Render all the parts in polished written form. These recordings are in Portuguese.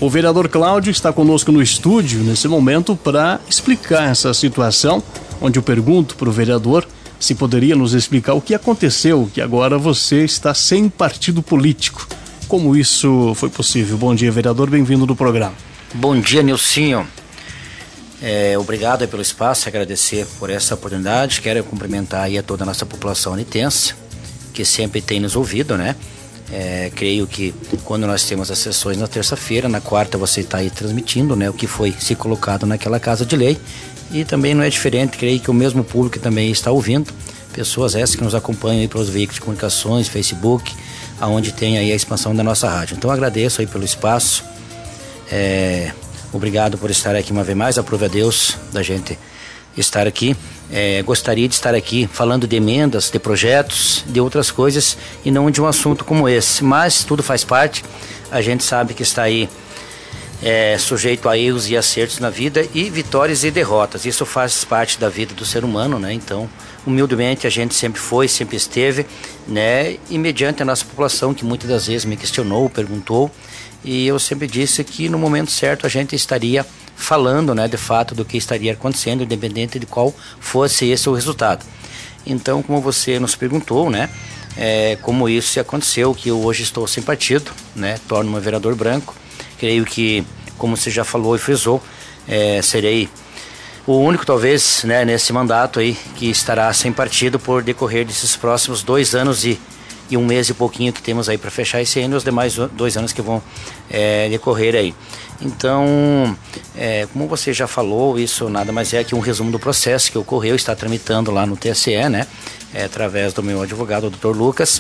O vereador Cláudio está conosco no estúdio nesse momento para explicar essa situação, onde eu pergunto para o vereador se poderia nos explicar o que aconteceu, que agora você está sem partido político. Como isso foi possível? Bom dia, vereador, bem-vindo do programa. Bom dia, Nilcinho. Obrigado pelo espaço, agradecer por essa oportunidade. Quero cumprimentar aí a toda a nossa população unitense, que sempre tem nos ouvido, né? Creio que quando nós temos as sessões na terça-feira, na quarta você está aí transmitindo, né, o que foi se colocado naquela casa de lei, e também não é diferente, creio que o mesmo público também está ouvindo, pessoas essas que nos acompanham aí pelos veículos de comunicações, Facebook, aonde tem aí a expansão da nossa rádio. Então agradeço aí pelo espaço, obrigado por estar aqui uma vez mais, aprove a Deus da gente estar aqui. Gostaria de estar aqui falando de emendas, de projetos, de outras coisas e não de um assunto como esse, mas tudo faz parte. A gente sabe que está aí sujeito a erros e acertos na vida, e vitórias e derrotas, isso faz parte da vida do ser humano, né? Então, humildemente a gente sempre foi, sempre esteve, né? E mediante a nossa população, que muitas das vezes me questionou, perguntou, e eu sempre disse que no momento certo a gente estaria falando, né, de fato do que estaria acontecendo, independente de qual fosse esse o resultado. Então, como você nos perguntou, né, como isso aconteceu, que eu hoje estou sem partido, né, torno-me vereador branco. Creio que, como você já falou e frisou, serei o único, talvez, né, nesse mandato aí, que estará sem partido por decorrer desses próximos 2 anos e 1 mês e pouquinho que temos aí para fechar esse ano, e os demais 2 anos que vão decorrer aí. Então, como você já falou, isso nada mais é que um resumo do processo que ocorreu, está tramitando lá no TSE, né, através do meu advogado, o Dr. Lucas.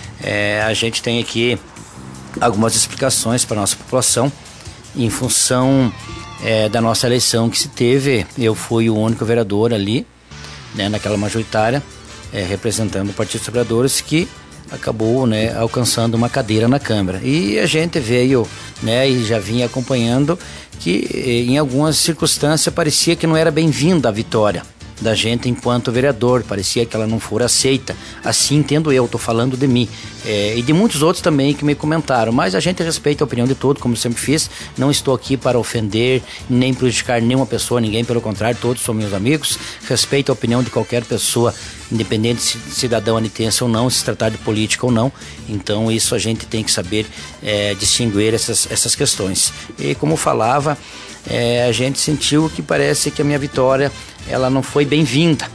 A gente tem aqui algumas explicações para a nossa população em função da nossa eleição que se teve. Eu fui o único vereador ali, né, naquela majoritária, representando o Partido dos Trabalhadores, que acabou, né, alcançando uma cadeira na Câmara. E a gente veio, né, e já vinha acompanhando que em algumas circunstâncias parecia que não era bem-vinda a vitória da gente enquanto vereador, parecia que ela não fora aceita. Assim entendo eu, estou falando de mim, e de muitos outros também que me comentaram, mas a gente respeita a opinião de todos, como sempre fiz. Não estou aqui para ofender, nem prejudicar nenhuma pessoa, ninguém, pelo contrário, todos são meus amigos. Respeito a opinião de qualquer pessoa, independente se cidadão anitense ou não, se tratar de política ou não. Então isso a gente tem que saber distinguir essas questões. E como falava, a gente sentiu que parece que a minha vitória ela não foi bem-vinda,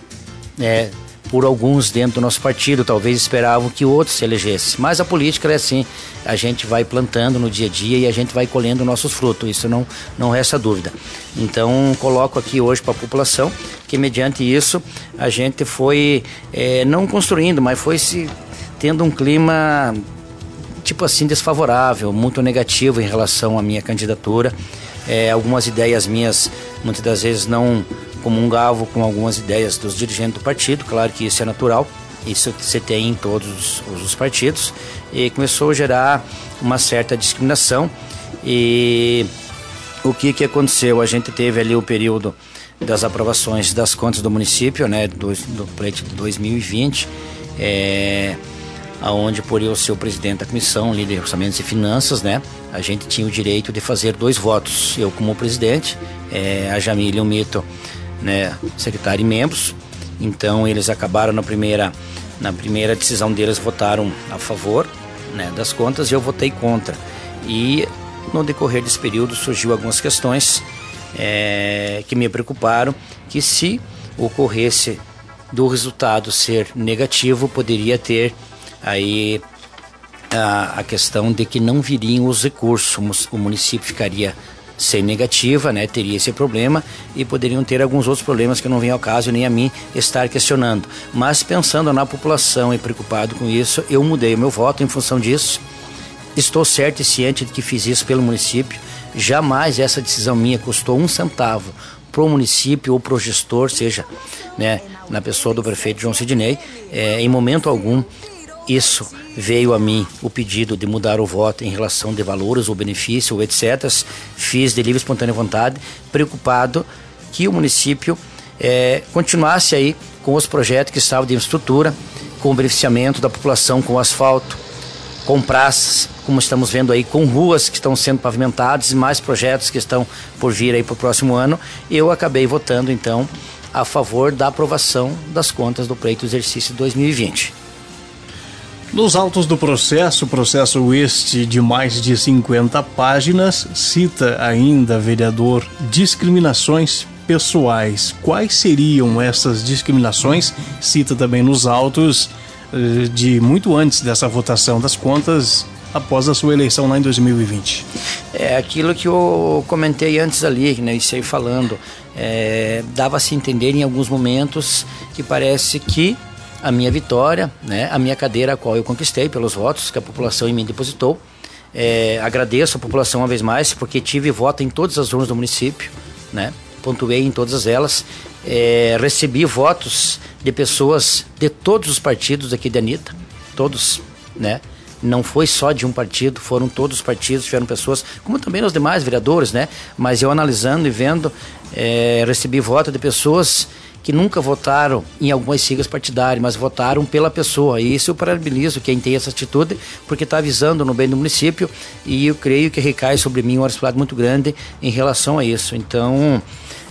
por alguns dentro do nosso partido. Talvez esperavam que outros se elegessem, mas a política é assim, a gente vai plantando no dia a dia e a gente vai colhendo nossos frutos, isso não resta dúvida. Então coloco aqui hoje para a população que mediante isso a gente foi não construindo, mas foi se tendo um clima tipo assim desfavorável, muito negativo em relação à minha candidatura. Algumas ideias minhas muitas das vezes não comungavam com algumas ideias dos dirigentes do partido. Claro que isso é natural, isso você tem em todos os partidos, e começou a gerar uma certa discriminação. E o que aconteceu? A gente teve ali o período das aprovações das contas do município, né, do pleito de 2020, aonde por eu ser o presidente da comissão, líder de orçamentos e finanças, né, a gente tinha o direito de fazer 2 votos, eu como presidente, a Jamília e o Mito, né, secretário e membros. Então eles acabaram na primeira decisão deles, votaram a favor, né, das contas, e eu votei contra. E no decorrer desse período surgiu algumas questões que me preocuparam, que se ocorresse do resultado ser negativo, poderia ter aí a questão de que não viriam os recursos, o município ficaria sem negativa, né, teria esse problema, e poderiam ter alguns outros problemas que não vêm ao caso nem a mim estar questionando. Mas pensando na população e preocupado com isso, eu mudei o meu voto em função disso. Estou certo e ciente de que fiz isso pelo município. Jamais essa decisão minha custou 1 centavo para o município ou para o gestor, seja, né, na pessoa do prefeito João Sidney. Em momento algum isso veio a mim o pedido de mudar o voto em relação de valores ou benefício ou etc. Fiz de livre e espontânea vontade, preocupado que o município continuasse aí com os projetos que estavam de infraestrutura, com o beneficiamento da população com asfalto, com praças, como estamos vendo aí, com ruas que estão sendo pavimentadas e mais projetos que estão por vir aí para o próximo ano, eu acabei votando então a favor da aprovação das contas do pleito do exercício 2020. Nos autos do processo este de mais de 50 páginas, cita ainda, vereador, discriminações pessoais. Quais seriam essas discriminações? Cita também nos autos de muito antes dessa votação das contas, após a sua eleição lá em 2020. É aquilo que eu comentei antes ali, né, isso aí falando, dava-se a entender em alguns momentos que parece que a minha vitória, né, a minha cadeira, a qual eu conquistei pelos votos que a população em mim depositou, agradeço a população uma vez mais, porque tive voto em todas as urnas do município, né, pontuei em todas elas, recebi votos de pessoas de todos os partidos aqui de Anitta, todos, né, não foi só de um partido, foram todos os partidos, tiveram pessoas, como também os demais vereadores, né, mas eu analisando e vendo, recebi voto de pessoas que nunca votaram em algumas siglas partidárias, mas votaram pela pessoa. E isso eu parabenizo quem tem essa atitude, porque está avisando no bem do município, e eu creio que recai sobre mim uma responsabilidade muito grande em relação a isso. Então,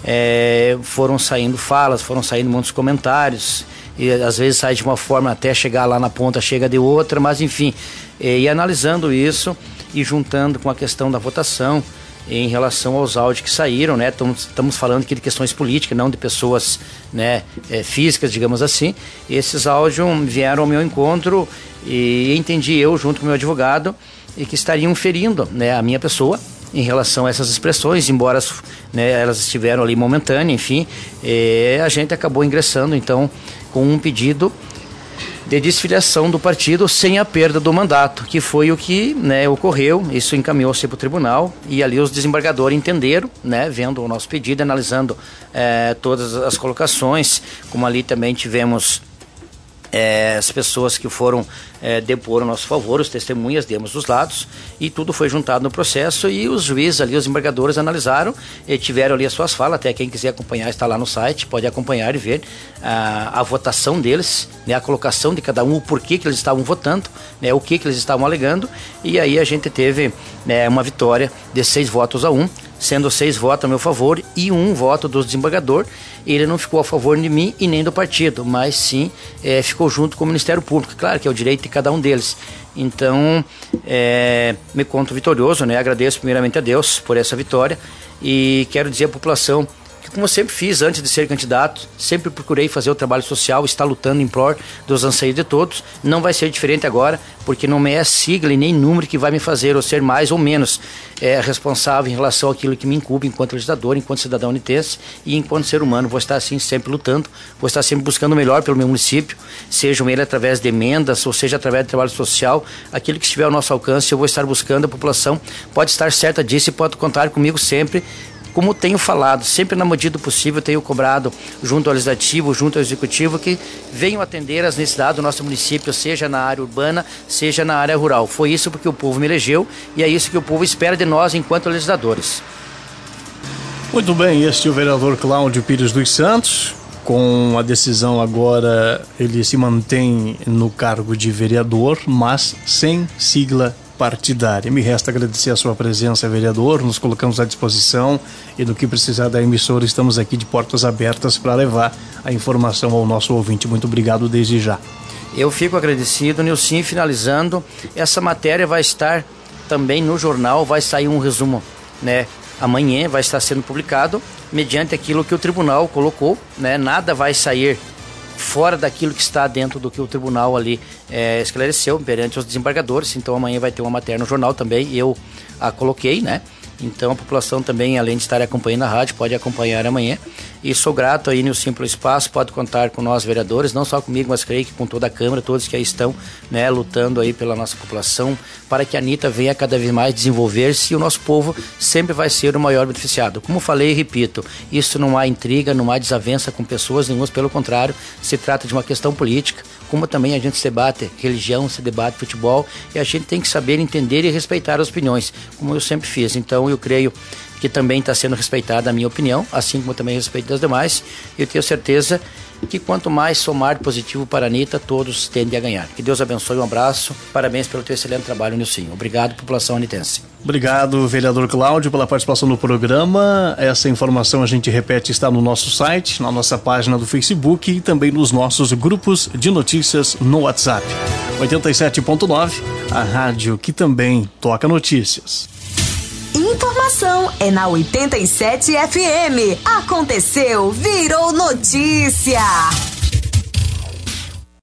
foram saindo falas, foram saindo muitos comentários, e às vezes sai de uma forma até chegar lá na ponta, chega de outra, mas enfim, e analisando isso e juntando com a questão da votação, em relação aos áudios que saíram, né? Estamos falando aqui de questões políticas, não de pessoas, né, físicas, digamos assim. Esses áudios vieram ao meu encontro e entendi eu, junto com o meu advogado, e que estariam ferindo, né, a minha pessoa em relação a essas expressões, embora, né, elas estiveram ali momentâneas, enfim, a gente acabou ingressando então com um pedido de desfiliação do partido sem a perda do mandato, que foi o que, né, ocorreu. Isso encaminhou-se para o tribunal e ali os desembargadores entenderam, né, vendo o nosso pedido, analisando todas as colocações, como ali também tivemos as pessoas que foram depor a nosso favor, os testemunhas de ambos os lados, e tudo foi juntado no processo, e os juízes ali, os embargadores analisaram e tiveram ali as suas falas. Até quem quiser acompanhar está lá no site, pode acompanhar e ver a votação deles, né, a colocação de cada um, o porquê que eles estavam votando, né, o que eles estavam alegando, e aí a gente teve, né, uma vitória de 6 votos a 1, sendo 6 votos a meu favor e 1 voto do desembargador. Ele não ficou a favor de mim e nem do partido, mas sim ficou junto com o Ministério Público. Claro que é o direito de cada um deles. Então, me conto vitorioso, né? Agradeço primeiramente a Deus por essa vitória e quero dizer à população que, como eu sempre fiz antes de ser candidato, sempre procurei fazer o trabalho social, estar lutando em prol dos anseios de todos. Não vai ser diferente agora, porque não é sigla e nem número que vai me fazer ou ser mais ou menos responsável em relação àquilo que me incumbe enquanto legislador, enquanto cidadão unitense e enquanto ser humano. Vou estar assim sempre lutando, vou estar sempre buscando o melhor pelo meu município, sejam ele através de emendas ou seja através do trabalho social, aquilo que estiver ao nosso alcance eu vou estar buscando. A população pode estar certa disso e pode contar comigo sempre. Como tenho falado, sempre na medida do possível tenho cobrado junto ao Legislativo, junto ao Executivo, que venham atender as necessidades do nosso município, seja na área urbana, seja na área rural. Foi isso porque o povo me elegeu e é isso que o povo espera de nós enquanto legisladores. Muito bem, este é o vereador Cláudio Pires dos Santos. Com a decisão agora, ele se mantém no cargo de vereador, mas sem sigla partidária. Me resta agradecer a sua presença, vereador. Nos colocamos à disposição e no que precisar da emissora, estamos aqui de portas abertas para levar a informação ao nosso ouvinte. Muito obrigado desde já. Eu fico agradecido, Nilson. Finalizando, essa matéria vai estar também no jornal, vai sair um resumo, né? Amanhã vai estar sendo publicado mediante aquilo que o tribunal colocou, né? Nada vai sair fora daquilo que está dentro do que o tribunal ali esclareceu perante os desembargadores. Então amanhã vai ter uma matéria no jornal também, eu a coloquei, né? Então a população também, além de estar acompanhando a rádio, pode acompanhar amanhã. E sou grato aí, Nilson, pelo espaço. Pode contar com nós, vereadores, não só comigo, mas creio que com toda a Câmara, todos que aí estão, né, lutando aí pela nossa população, para que a Anitta venha cada vez mais desenvolver-se e o nosso povo sempre vai ser o maior beneficiado. Como falei e repito, isso não há intriga, não há desavença com pessoas nenhumas, pelo contrário, se trata de uma questão política, como também a gente se debate religião, se debate futebol, e a gente tem que saber entender e respeitar as opiniões, como eu sempre fiz. Então eu creio que também está sendo respeitada a minha opinião, assim como também respeito das demais. Eu tenho certeza que quanto mais somar positivo para a Anitta, todos tendem a ganhar. Que Deus abençoe, um abraço, parabéns pelo teu excelente trabalho, Nilcinho. Obrigado, população anitense. Obrigado, vereador Cláudio, pela participação no programa. Essa informação a gente repete, está no nosso site, na nossa página do Facebook e também nos nossos grupos de notícias no WhatsApp. 87.9, a rádio que também toca notícias. Informação é na 87 FM. Aconteceu, virou notícia.